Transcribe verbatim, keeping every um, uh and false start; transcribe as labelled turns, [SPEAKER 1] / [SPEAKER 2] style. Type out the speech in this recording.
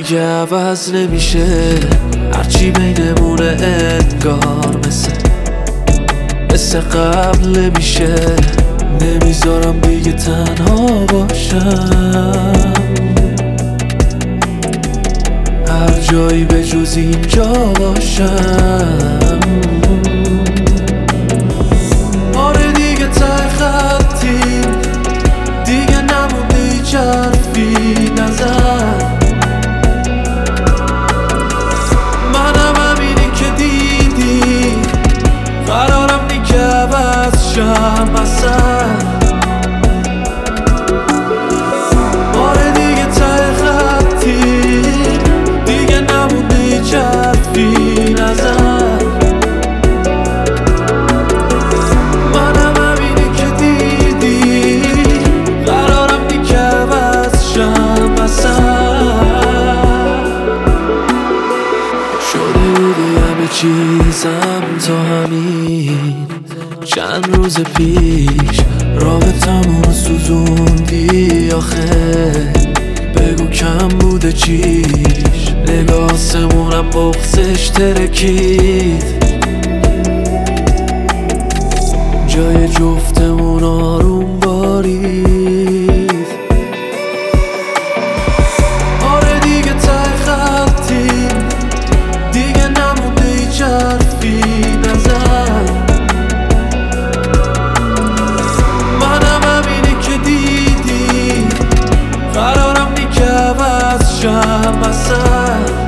[SPEAKER 1] دیگه عوض نمیشه، هرچی بینمونه انگار مثل مثل قبل نمیشه. نمیذارم دیگه تنها باشم، هر جایی به جز اینجا باشم. آره دیگه ته خطیم، دیگه نمونده هیچ حرفی نزن. منم همینی که دیدی، قرارم نی که عوض شم اصلا. آره دیگه ته خطیم، دیگه نمونده هیچ حرفی نزن. منم همینی که دیدی، قرارم نی که عوض شم اصلا. شده بوده همه چیزم تا همین چند روز پیش، رابطمون سوزوندی آخه. بگو کم بوده چیش، نگاه آسمونم بغزش ترکید. جای جفتمون آروم بارید. آره دیگه ته خطیم، دیگه نمونده هیچ حرفی نزن. منم همینی که دیدی، قرارم نی که عوض شم اصلا.